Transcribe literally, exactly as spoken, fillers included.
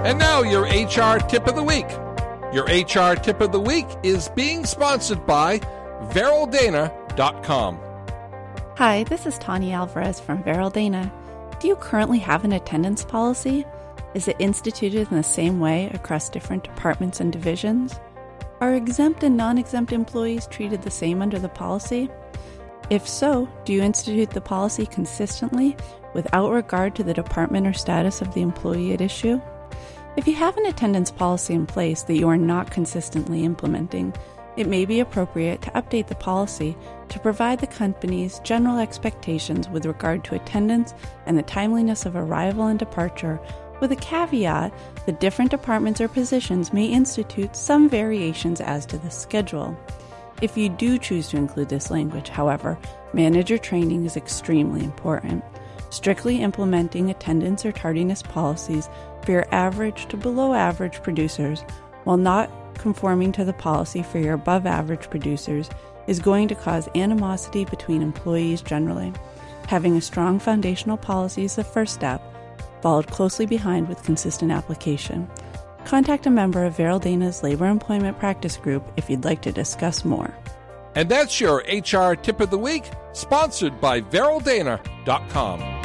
And now your H R Tip of the Week. Your H R Tip of the Week is being sponsored by Veryl Dana dot com. Hi, this is Tanya Alvarez from Veryl Dana. Do you currently have an attendance policy? Is it instituted in the same way across different departments and divisions? Are exempt and non-exempt employees treated the same under the policy? If so, do you institute the policy consistently without regard to the department or status of the employee at issue? If you have an attendance policy in place that you are not consistently implementing, it may be appropriate to update the policy to provide the company's general expectations with regard to attendance and the timeliness of arrival and departure, with a caveat that different departments or positions may institute some variations as to the schedule. If you do choose to include this language, however, manager training is extremely important. Strictly implementing attendance or tardiness policies for your average to below average producers while not conforming to the policy for your above average producers is going to cause animosity between employees generally. Having a strong foundational policy is the first step, followed closely behind with consistent application. Contact a member of Veryl Dana's Labor Employment Practice Group if you'd like to discuss more. And that's your H R Tip of the Week, sponsored by Veryl Dana dot com.